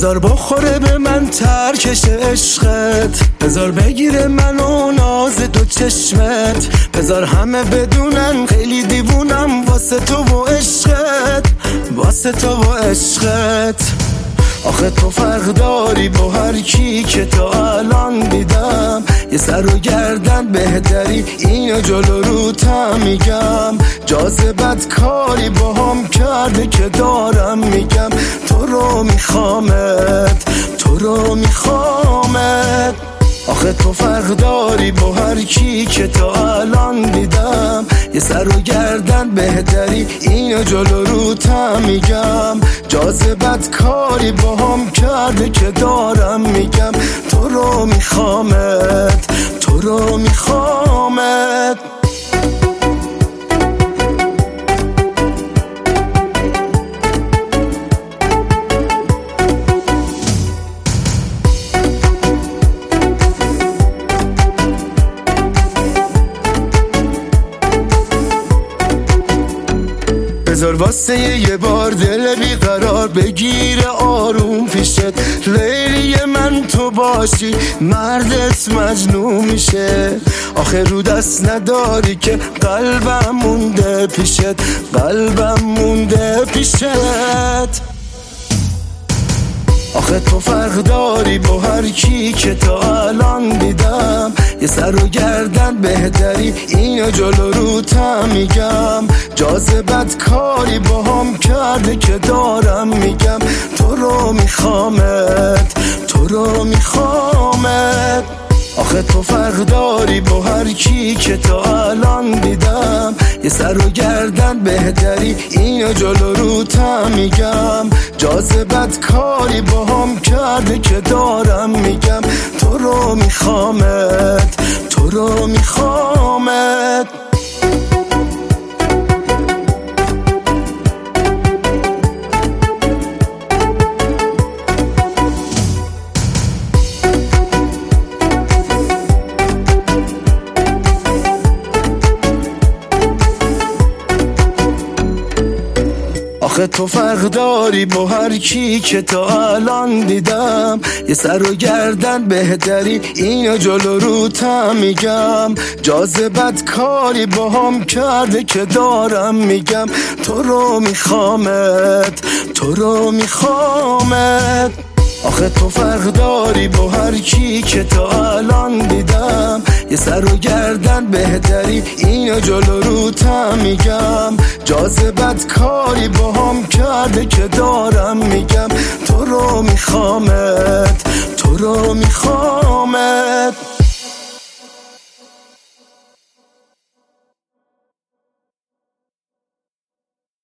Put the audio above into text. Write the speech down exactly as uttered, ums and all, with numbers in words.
بذار بخوره به من ترکش عشقت، بذار بگیره منو ناز دو چشمت، بذار همه بدونن خیلی دیوونم واسه تو و عشقت، واسه تو و عشقت. آخه تو فرق داری با هر کی که تا الان دیدم، یه سر و گردن بهتری اینو جلو روتم میگم، جاذبت کاری با هم کرده که دارم میگم تو رو میخوامت، تو رو میخوامت. آخه تو فرق داری با هر کی که تا الان دیدم، یه سر و گردن بهتری اینو جلو روتم میگم، جاذبت کاری با هم کرده که دارم میگم تو رو میخوامت، تو رو میخوامت. بذار واسه یه بار دل بیقرار بگیره آروم پیشت، لیلی من تو باشی مردت مجنون میشه. آخه رو دست نداری که قلبم مونده پیشت، قلبم مونده پیشت. آخه تو فرق داری با هر کی که تا الان دیدم، یه سر و گردن بهتری اینو جلو روتم میگم، جاذبت کاری با هم کرده که دارم میگم تو رو میخوامت، تو رو میخوامت. آخه تو فرق داری با هر کی که تا الان دیدم، یه سر و گردن بهتری اینو جلو روتم میگم، جاذبت کاری با هم کرده که دارم میگم تو رو میخوامت، تو رو میخوامت. آخه تو فرق داری با هر کی که تا الان دیدم، یه سر و گردن بهتری اینو جلو روتم میگم، جاذبت کاری با هم کرده که دارم میگم تو رو میخوامت، تو رو میخوامت. آخه تو فرق داری با هر کی که تا الان دیدم، یه سر و گردن بهتری اینو جلو روتم میگم، جاذبت کاری با هم کرده که دارم میگم تو رو میخوامت، تو رو میخوامت.